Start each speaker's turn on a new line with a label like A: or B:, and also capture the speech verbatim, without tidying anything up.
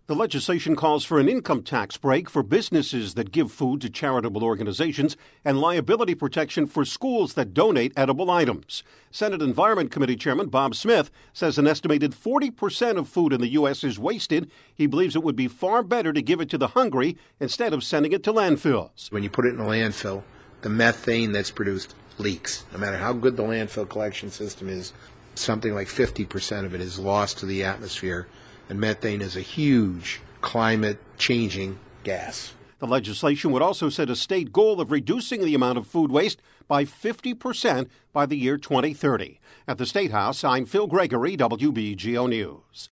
A: The legislation calls for an income tax break for businesses that give food to charitable organizations and liability protection for schools that donate edible items. Senate Environment Committee Chairman Bob Smith says an estimated forty percent of food in the U S is wasted. He believes it would be far better to give it to the hungry instead of sending it to landfills.
B: When you put it in a landfill, the methane that's produced leaks. No matter how good the landfill collection system is, something like fifty percent of it is lost to the atmosphere. And methane is a huge climate-changing gas.
A: The legislation would also set a state goal of reducing the amount of food waste by fifty percent by the year twenty thirty. At the State House, I'm Phil Gregory, W B G O News.